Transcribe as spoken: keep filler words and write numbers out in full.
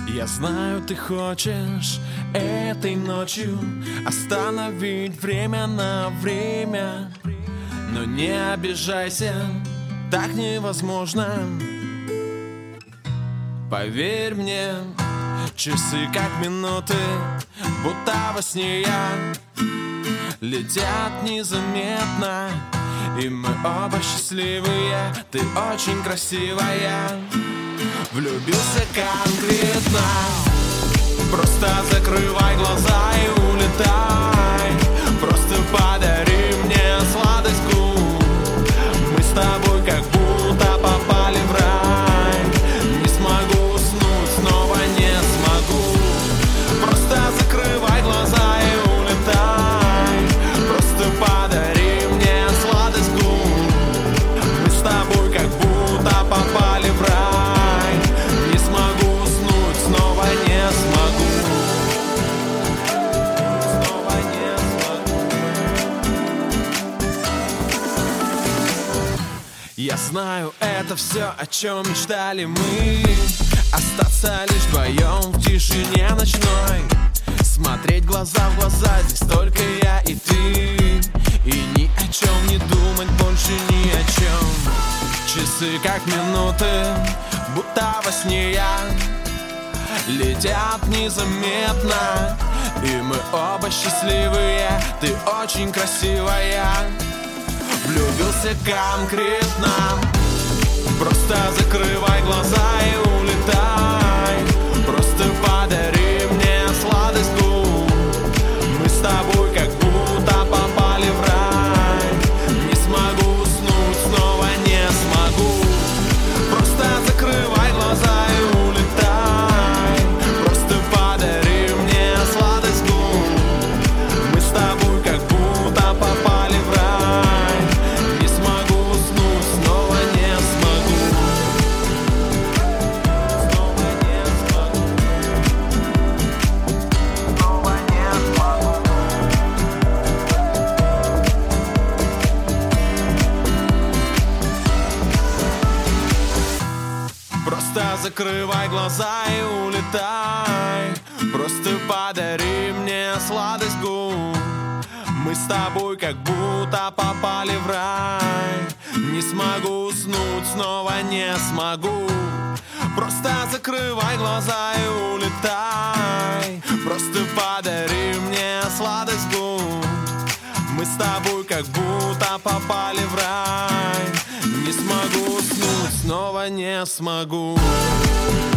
Я знаю, ты хочешь этой ночью остановить время на время, но не обижайся, так невозможно. Поверь мне, часы как минуты, будто во сне я, летят незаметно, и мы оба счастливые. Ты очень красивая, влюбился конкретно. Просто закрывай глаза и улетай. Просто подари мне сладость губ. Мы с тобой как будто попали в рай. Не смогу уснуть, снова не смогу. Просто закрывай глаза и улетай. Просто подари мне сладость губ. Мы с тобой как будто попали в рай. Я знаю, это все, о чем мечтали мы. Остаться лишь вдвоем в тишине ночной. Смотреть глаза в глаза, здесь только я и ты. И ни о чем не думать, больше ни о чем. Часы как минуты, будто во сне я, летят незаметно, и мы оба счастливые. Ты очень красивая, влюбился конкретно. Просто закрывай глаза и улетай. Просто подари мне сладость губ. Мы с тобой как будто попали в рай. Не смогу уснуть, снова не смогу. Просто закрывай глаза и улетай. Просто подари мне сладость губ. Мы с тобой как будто попали в рай. Закрывай глаза и улетай. Просто подари мне сладость губ. Мы с тобой как будто попали в рай. Не смогу уснуть, снова не смогу. Просто закрывай глаза и улетай. Просто подари мне сладость губ. Мы с тобой как будто попали в рай. Не смогу уснуть, снова не смогу.